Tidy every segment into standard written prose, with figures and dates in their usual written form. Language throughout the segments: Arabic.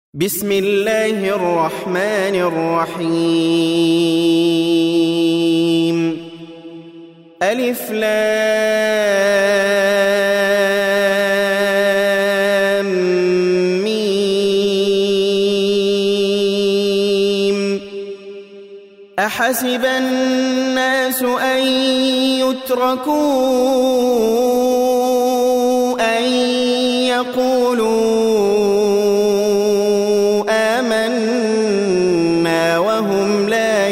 بسم الله الرحمن الرحيم ألف لام ميم أحسب الناس أن يتركوا أن يقولوا آمنا وهم لا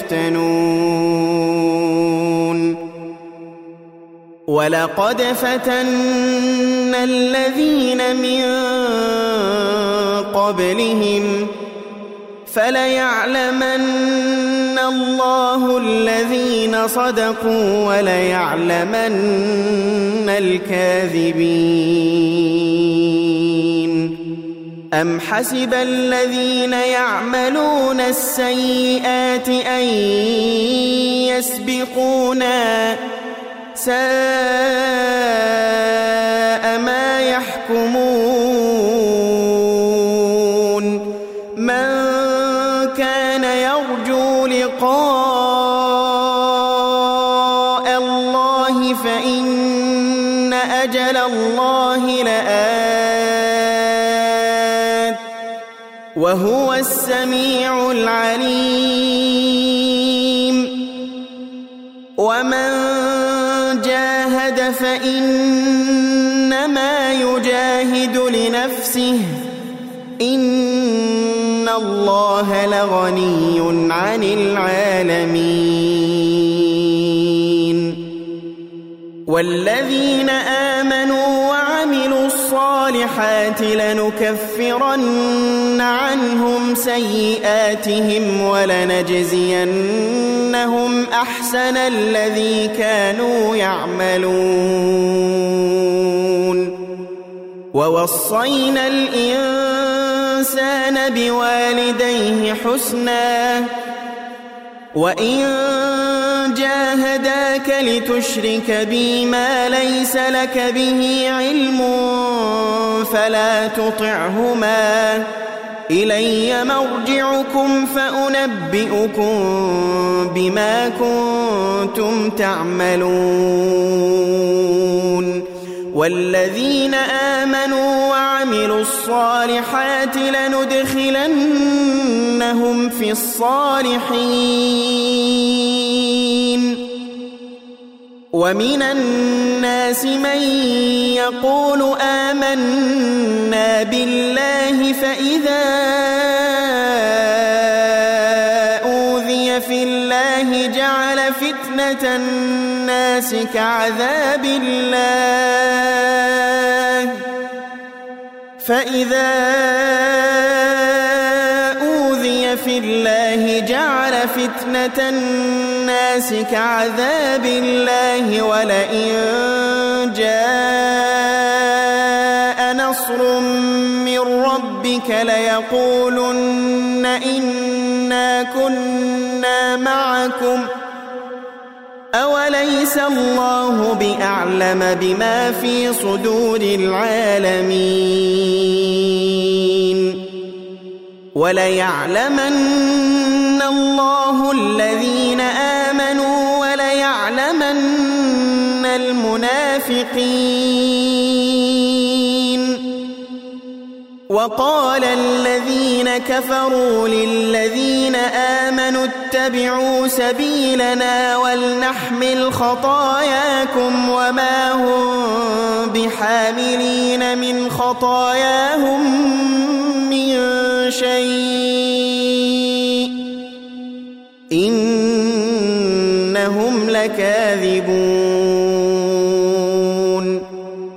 يفتنون ولقد فتنا الذين من قبلهم فليعلمن الله الذين صدقوا وليعلمن الكاذبين أم حسب الذين يعملون السيئات أن يسبقونا ساء ما يحكمون من كان يرجو لقاء الله فإن أجل الله لآت وهو السميع العليم ومن جاهد فإنما يجاهد لنفسه إن الله لغني عن العالمين والذين آمنوا وعملوا الصالحات لنكفرن عنهم سيئاتهم ولنجزينهم أحسن الذي كانوا يعملون ووصينا الإنسان بوالديه حسنا وإن جاهداك لتشرك بي ما ليس لك به علم فلا تطعهما إلي مرجعكم فأنبئكم بما كنتم تعملون والذين آمنوا وعملوا الصالحات لندخلنهم في الصالحين ومن الناس من يقول آمنا بالله فإذا أوذي في الله جعل فتنة الناس كعذاب الله فإذا أوذي في الله جعل فتنة الناس كعذاب الله ولئن جاء نصر من ربك ليقولن إنا كنا معكم أوليس الله بأعلم بما في صدور العالمين وليعلمن الله الذين آمنوا وليعلمن المنافقين وقال الذين كفروا للذين آمنوا اتبعوا سبيلنا ولنحمل خطاياكم وما هم بحاملين من خطاياهم من شيء إنهم لكاذبون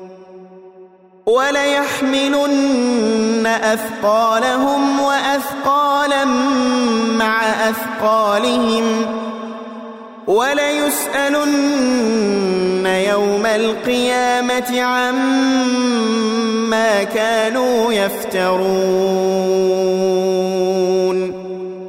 وليحملن أثقالهم وأثقالا مع أثقالهم وليسألن يوم القيامة عما كانوا يفترون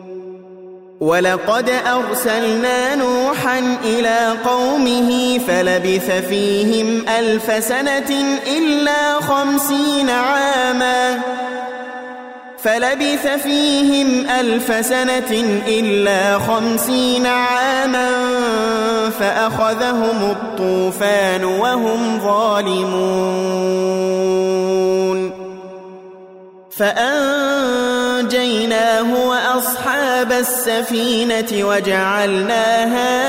ولقد أرسلنا نوحا إلى قومه فلبث فيهم 1000 سنة إلا 50 عاما فلبث فيهم 1000 سنة إلا 50 عاما فأخذهم الطوفان وهم ظالمون فأنجيناه وأصحاب السفينة وجعلناها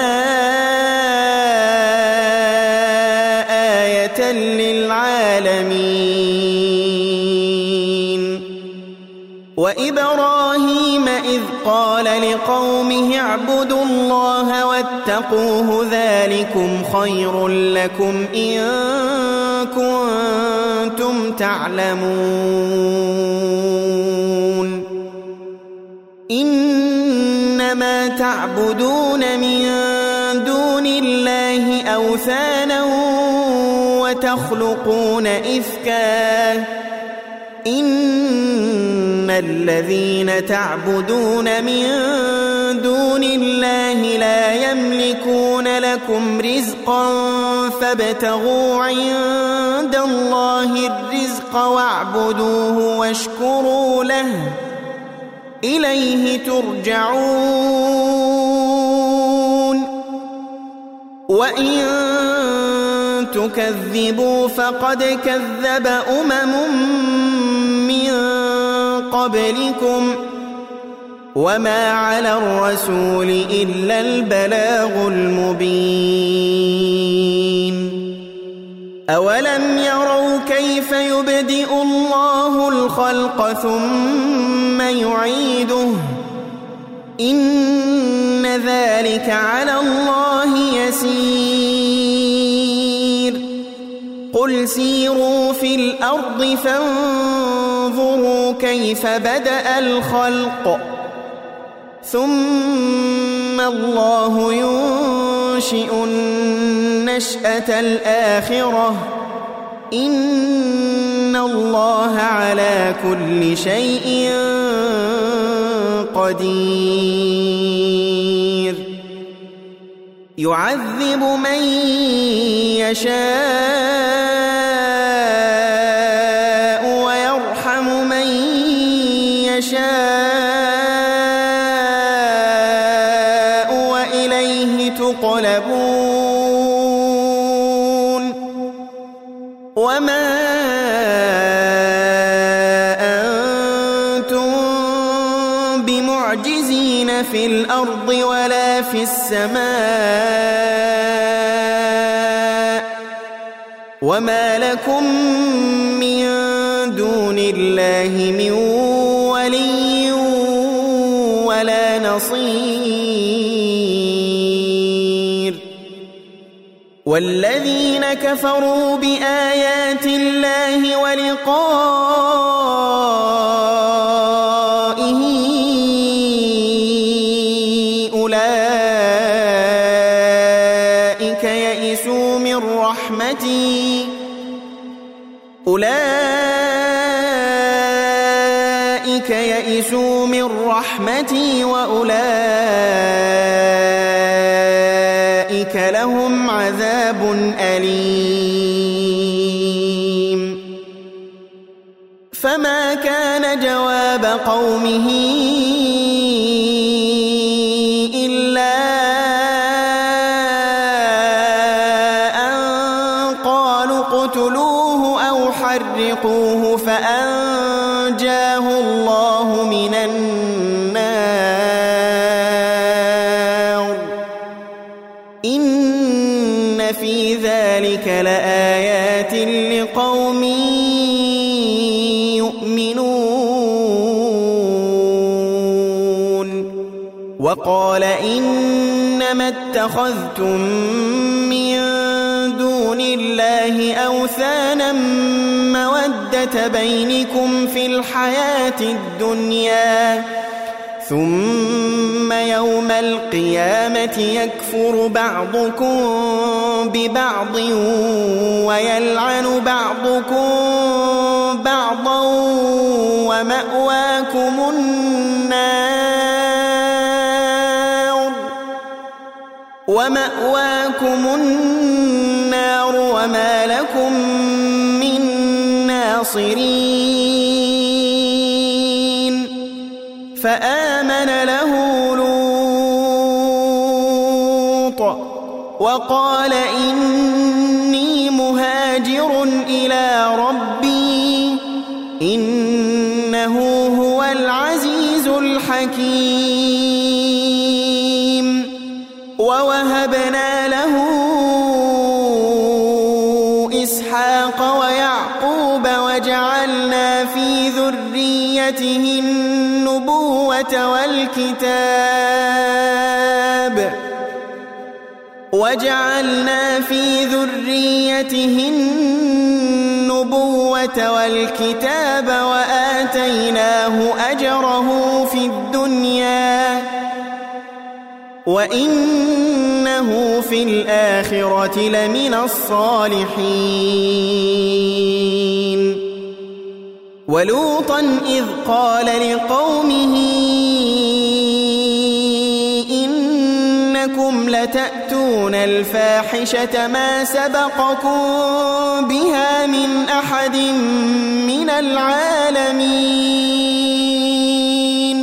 آية للعالمين وإبراهيم إذ قال لقومه اعبدوا الله واتقوه ذلكم خير لكم إن كنتم تعلمون إنما تعبدون من دون الله أوثانا وتخلقون إفكا إن الذين تعبدون من دون الله لا يملكون لكم رزقا فابتغوا عند الله الرزق واعبدوه واشكروا له إليه ترجعون وإن تكذبوا فقد كذب من قبلكم وما على الرسول إلا البلاغ المبين أولم يروا كيف يبدئ الله الخلق ثم يعيده إن ذلك على الله يسير قل سيروا في الأرض فانظروا كيف بدأ الخلق ثم الله ينشئ النشأة الآخرة إن الله على كل شيء قدير يعذب من يشاء ويرحم من يشاء وإليه تقلبون وما أنتم بمعجزين في الأرض ولا في السماء وما لكم من دون الله من ولي ولا نصير والذين كفروا بآيات الله ولقائه أولئك يئسوا من رحمتي وأولئك لهم عذاب أليم فما كان جواب قومه إلا أن قالوا اقتلوه أو حرقوه فأنجاه الله من النار إن في ذلك لآيات لقوم يؤمنون وقال إنما اتخذتم من دون الله أوثانا مودة بينكم في الحياة الدنيا ثم يوم القيامة يكفر بعضكم ببعض ويلعن بعضكم بعضا ومأواكم النار وما لكم من ناصرين فآمن له لوط وقال إني مهاجر إلى ربي إنه هو العزيز الحكيم. ووهبنا له إسحاق ويعقوب وجعلنا في ذريته النبوة والكتاب وآتيناه أجره في الدنيا وإنه في الآخرة لمن الصالحين. ولوطا إذ قال لقومه إنكم لتأتون الفاحشة ما سبقكم بها من أحد من العالمين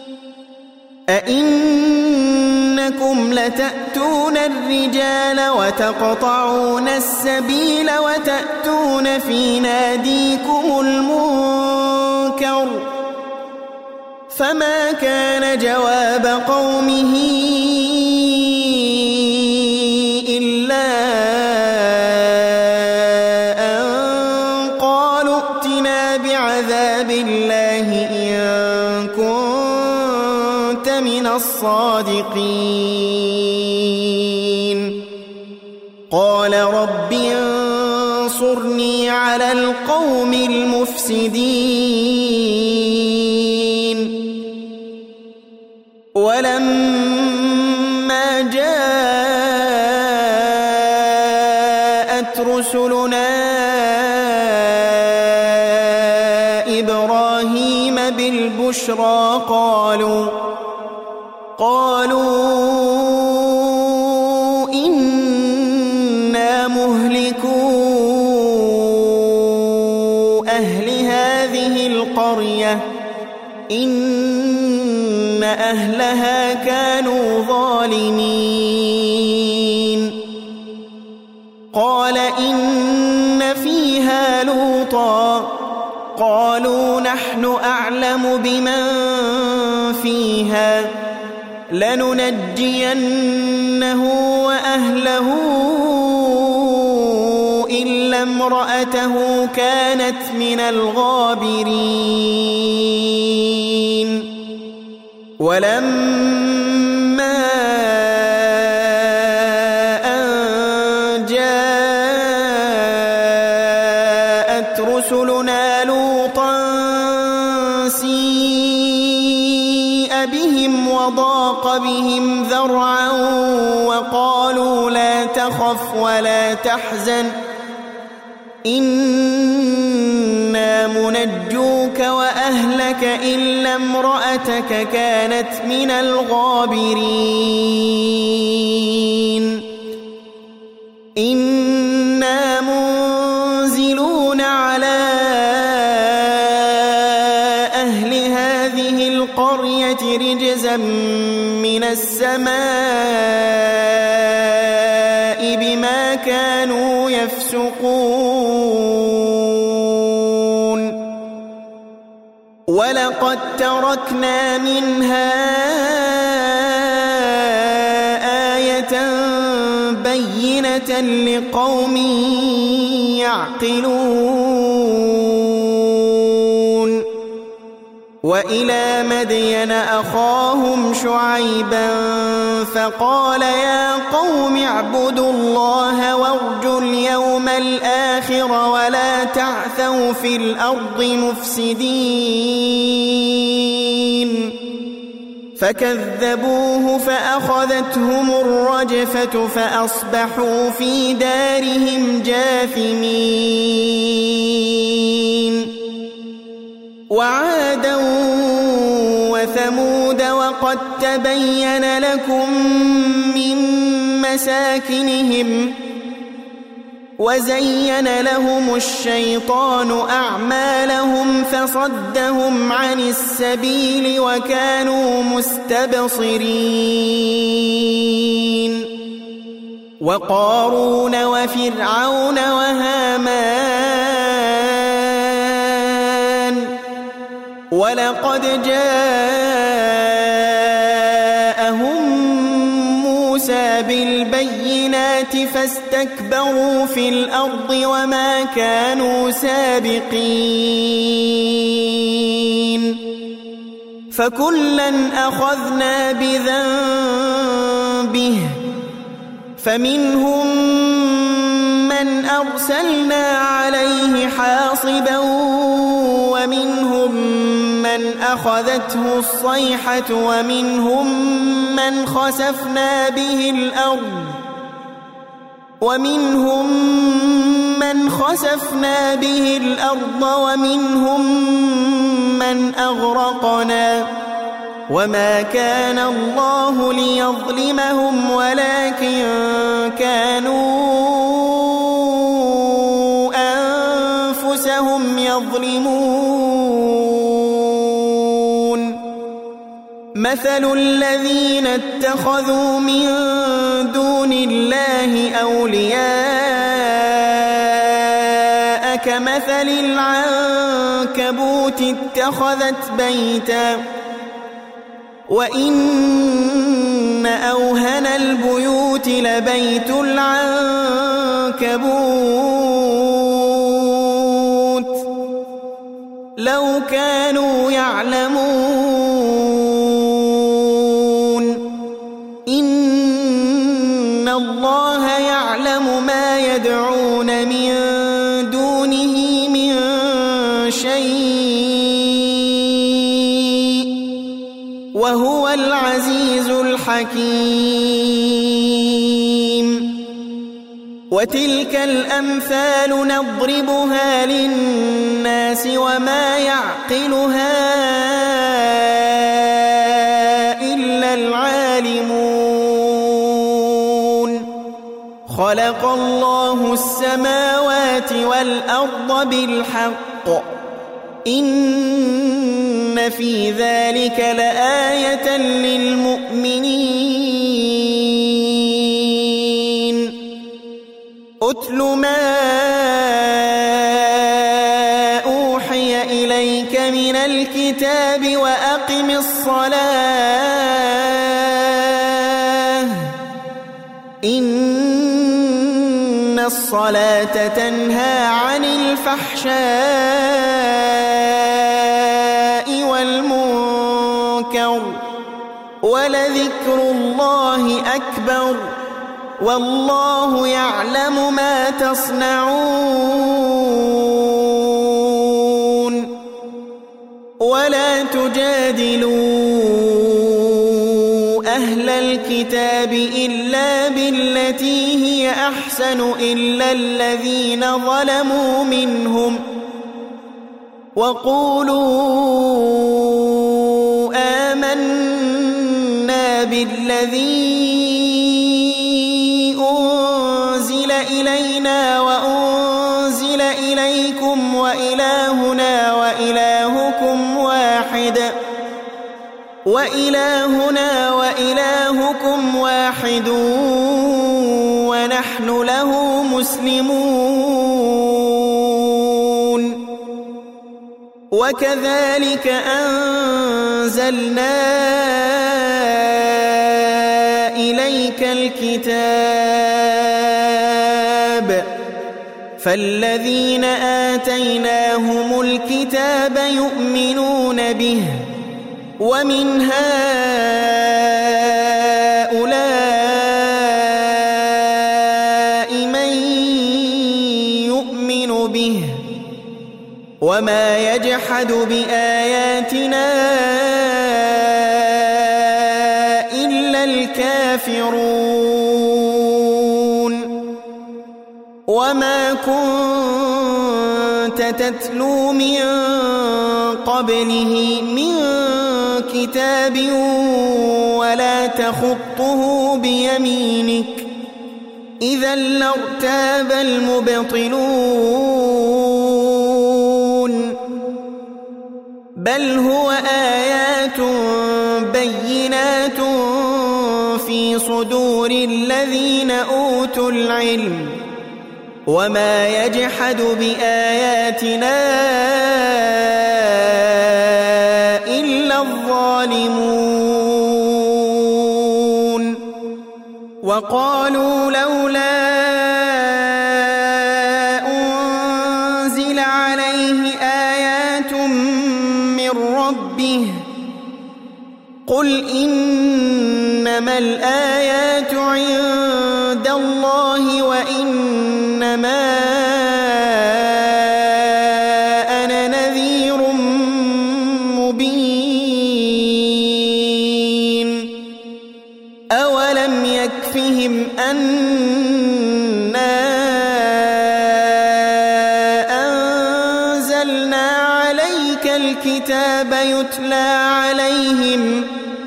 أئنكم لتأتون الرجال وتقطعون السبيل وتأتون في ناديكم المنكر فما كان جواب قومه إلا أن قالوا ائتنا بعذاب الله إن كنت من الصادقين. قال رب انصرني على القوم المفسدين. ولما جاءت رسلنا إبراهيم بالبشرى قالوا إنا مهلكو أهل هذه القرية إن أهلها كانوا ظالمين. قال إن فيها لوطا قالوا نحن أعلم بمن فيها لننجينه وأهله إلا امرأته كانت من الغابرين. ولما أن جاءت رسلنا لوطا سيء بهم وضاق بهم ذرعا وقالوا لا تخف ولا تحزن إنا منجوك وأهلك إلا امرأتك كانت من الغابرين. إنا منزلون على أهل هذه القرية رجزا من السماء بما كانوا يفسقون. ولقد تركنا منها آية بينة لقوم يعقلون. وإلى مدين أخاهم شعيبا فقال يا قوم اعبدوا الله وارجوا اليوم الآخر ولا تعثوا في الأرض مفسدين. فكذبوه فأخذتهم الرجفة فأصبحوا في دارهم جاثمين. وعادا وثمود وقد تبين لكم من مساكنهم وزين لهم الشيطان أعمالهم فصدهم عن السبيل وكانوا مستبصرين وقارون وفرعون وهامان ولقد جاءهم موسى بالبينات فاستكبروا في الأرض وما كانوا سابقين فكلا أخذنا بذنبه فمنهم من أرسلنا عليه حاصبا ومنهم من أخذته الصيحة ومنهم من خسفنا به الأرض ومنهم من أغرقنا وما كان الله ليظلمهم ولكن كانوا أنفسهم يظلمون مثل الذين اتخذوا من دون الله أولياء كمثل العنكبوت اتخذت بيتا وإن أوهن البيوت لبيت العنكبوت لو كانوا يعلمون إن الله يعلم ما يدعون من دونه من شيء وهو العزيز الحكيم وتلك الأمثال نضربها للناس وما يعقلها إلا العالمون خلق الله السماوات والأرض بالحق إن في ذلك لآية للمؤمنين أتل ما أوحي إليك من الكتاب وأقم الصلاة إن الصلاة تنهى عن الفحشاء والمنكر ولذكر الله أكبر والله يعلم ما تصنعون ولا تجادلوا أهل الكتاب إلا بالتي هي أحسن إلا الذين ظلموا منهم وقولوا آمنا بالذي أنزل إلينا وأنزل إليكم وإلهنا وإلهكم واحد ونحن له مسلمون وكذلك أنزلنا إليك الكتاب فالذين آتيناهم الكتاب يؤمنون به ومن هؤلاء من يؤمن به وما يجحد بآياتنا إلا الكافرون وما كنت تتلو من قبله من كتاب ولا تخطه بيمينك إذا لارتاب المبطلون بل هو آيات بينات في صدور الذين أوتوا العلم وما يجحد بآياتنا إلا الظالمون وقالوا لولا أنزل عليه آيات من ربه قل إنما الآيات عند الله وإنما أنا نذير مبين أولم يكفهم أنا أنزلنا عليك الكتاب يتلى عليهم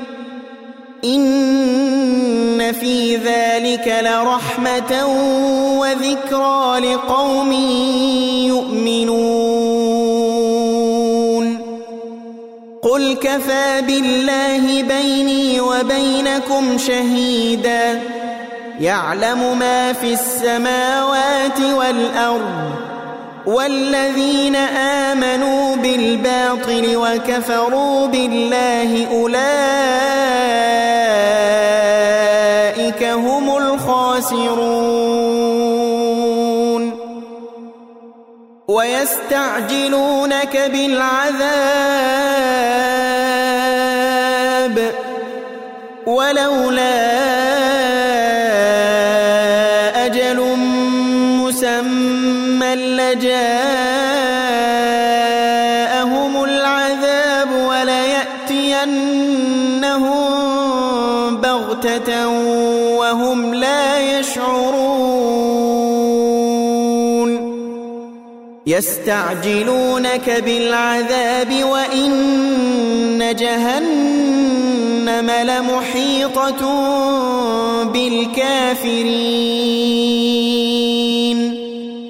إن في ذلك لرحمة وذكرى لقوم يؤمنون قل كفى بالله بيني وبينكم شهيدا يعلم ما في السماوات والأرض والذين آمنوا بالباطل وكفروا بالله أولئك هم الخاسرون ويستعجلونك بالعذاب ولولا أجل مسمى لجاءهم العذاب وليأتينهم بغتة وهم لا يشعرون يستعجلونك بالعذاب وإن جهنم لمحيطة بالكافرين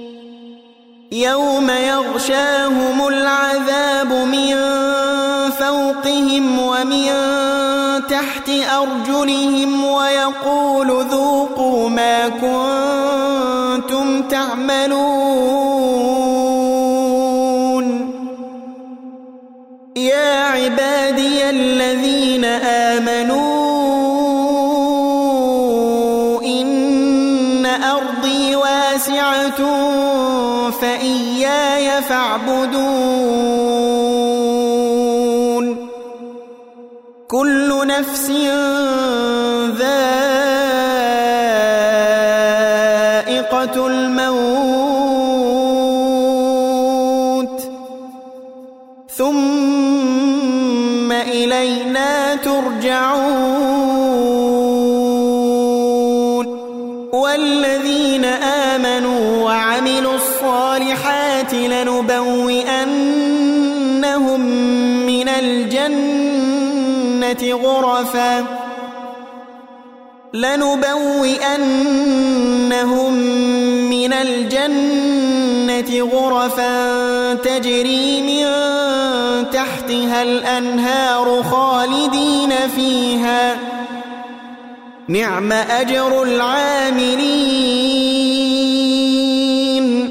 يوم يغشاهم العذاب من فوقهم ومن تحت أرجلهم ويقول ذوقوا ما كنتم تعملون يا عبادي الذين آمنوا إن أرضي واسعة فإياي فاعبدون كل نفس ذائقة الموت ثم إلينا ترجعون والذين آمنوا وعملوا الصالحات لنبوئنهم من الجنة غرفا تجري من تحتها الأنهار خالدين فيها نعم أجر العاملين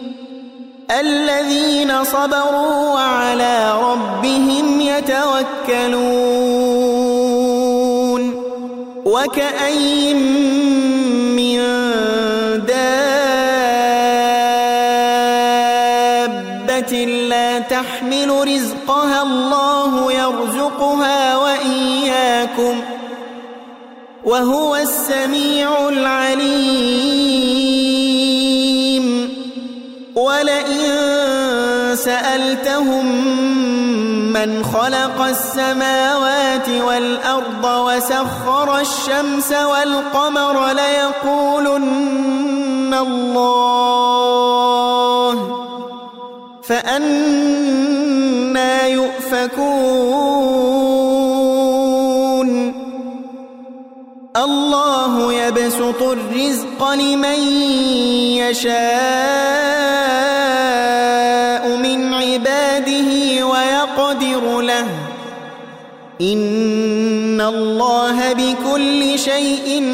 الذين صبروا وعلى ربهم يتوكلون وكأين من دابة لا تحمل رزقها الله يرزقها وإياكم وهو السميع العليم ولئن سألتهم من خلق السماوات والأرض وسخر الشمس والقمر ليقولن الله فأنى يؤفكون الله يبسط الرزق لمن يشاء من عباده ويقدر له إن الله بكل شيء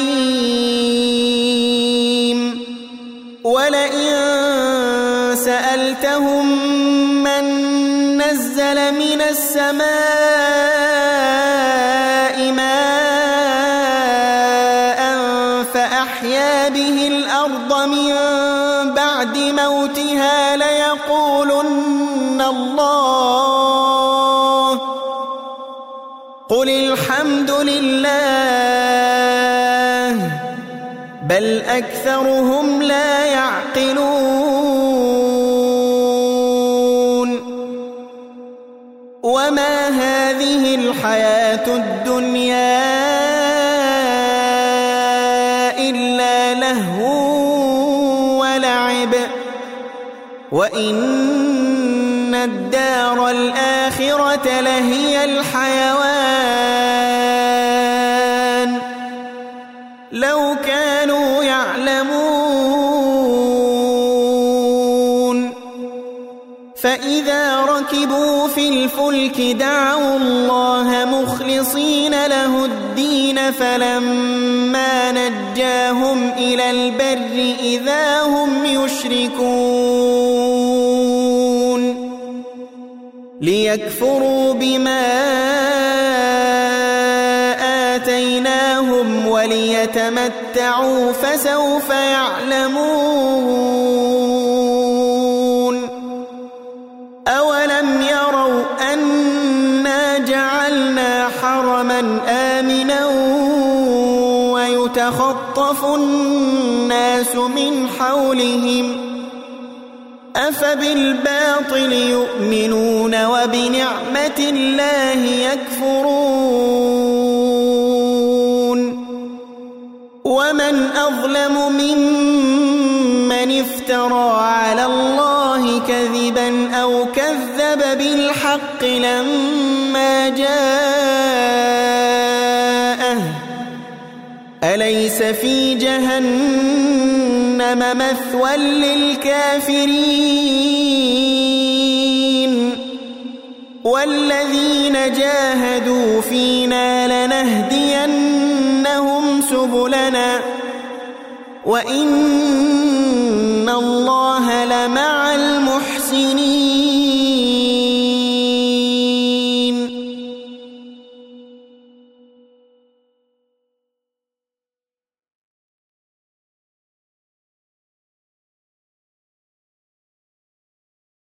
عليم ولئن سألتهم من نزل من السماء ماء فأحيا به الأرض من بعد موتها ليقولن الله قل الحمد لله بل أكثرهم لا يعقلون وما هذه الحياة الدنيا إلا لهو ولعب وإن الدار الآخرة لهي الحيوان لو كانوا يعلمون فإذا ركبوا في الفلك دعوا الله مخلصين له الدين فلما نجاهم إلى البر إذا هم يشركون ليكفروا بما آتيناهم وليتمتعوا فسوف يعلمون أولم يروا أنا جعلنا حرما آمنا ويتخطف الناس من حولهم أفبالباطل يؤمنون وبنعمة الله يكفرون ومن أظلم ممن افترى على الله كذبا أو كذب بالحق لما جاءه أليس في جهنم مثوى للكافرين والذين جاهدوا فينا لنهدينهم سبلنا وإن الله لمع